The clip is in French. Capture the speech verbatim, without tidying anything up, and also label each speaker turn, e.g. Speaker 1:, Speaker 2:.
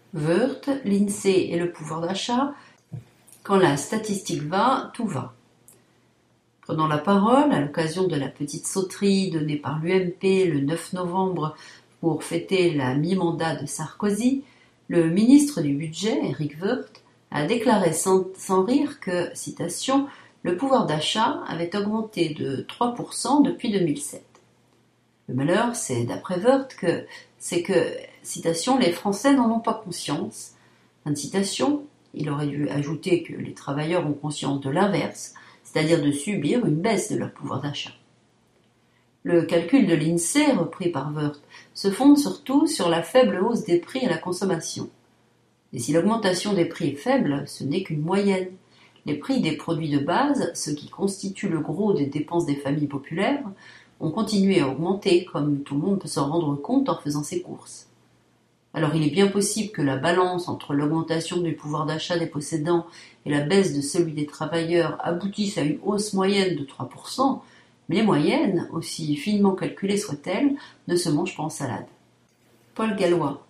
Speaker 1: Woerth, l'INSEE et le pouvoir d'achat, quand la statistique va, tout va. Prenant la parole à l'occasion de la petite sauterie donnée par l'U M P le neuf novembre pour fêter la mi-mandat de Sarkozy, le ministre du Budget, Éric Woerth, a déclaré sans, sans rire que, citation, le pouvoir d'achat avait augmenté de trois pour cent depuis deux mille sept. Le malheur, c'est d'après Woerth que c'est que, citation, les Français n'en ont pas conscience. Fin de citation, il aurait dû ajouter que les travailleurs ont conscience de l'inverse, c'est-à-dire de subir une baisse de leur pouvoir d'achat. Le calcul de l'INSEE, repris par Woerth, se fonde surtout sur la faible hausse des prix à la consommation. Et si l'augmentation des prix est faible, ce n'est qu'une moyenne. Les prix des produits de base, ceux qui constituent le gros des dépenses des familles populaires, ont continué à augmenter, comme tout le monde peut s'en rendre compte en faisant ses courses. Alors il est bien possible que la balance entre l'augmentation du pouvoir d'achat des possédants et la baisse de celui des travailleurs aboutisse à une hausse moyenne de trois pour cent, mais les moyennes, aussi finement calculées soient-elles, ne se mangent pas en salade. Paul Gallois.